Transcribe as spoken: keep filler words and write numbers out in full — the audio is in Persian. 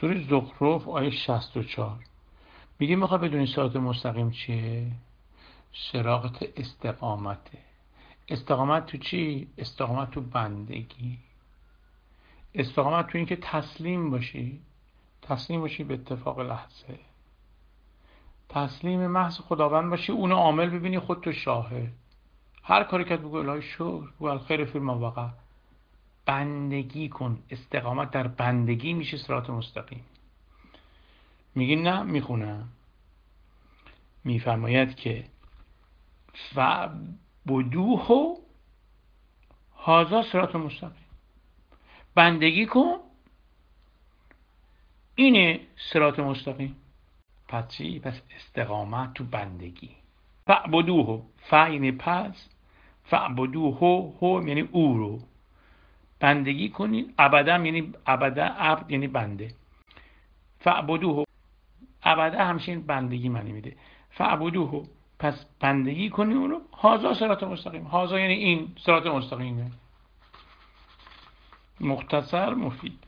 سوره زخرف آیه شصت و چهار میگه میخوای بدونی صراط مستقیم چیه؟ صراط استقامته. استقامت تو چی؟ استقامت تو بندگی. استقامت تو این که تسلیم باشی، تسلیم باشی به اتفاق لحظه، تسلیم محض خداوند باشی، اونو عامل ببینی، خود تو شاهد. هر کاری که بگو الهی شکر و الخیر فی ما وقع. بندگی کن. استقامت در بندگی میشه صراط مستقیم. میگی نه، میخونم. میفرماید که فعبدوه هذا صراط مستقیم. بندگی کن، اینه صراط مستقیم. پس چی؟ پس استقامت تو بندگی. فعبدوه، فع یعنی پس، فعبدوه هو یعنی او رو بندگی کنید. ابدا یعنی ابدا، عبد یعنی بنده. فعبدوه ابدا همچین بندگی معنی میده. فعبدوه پس بندگی کنی اونو. هازا صراط مستقیم. هازا یعنی این صراط مستقیمه. مختصر مفید.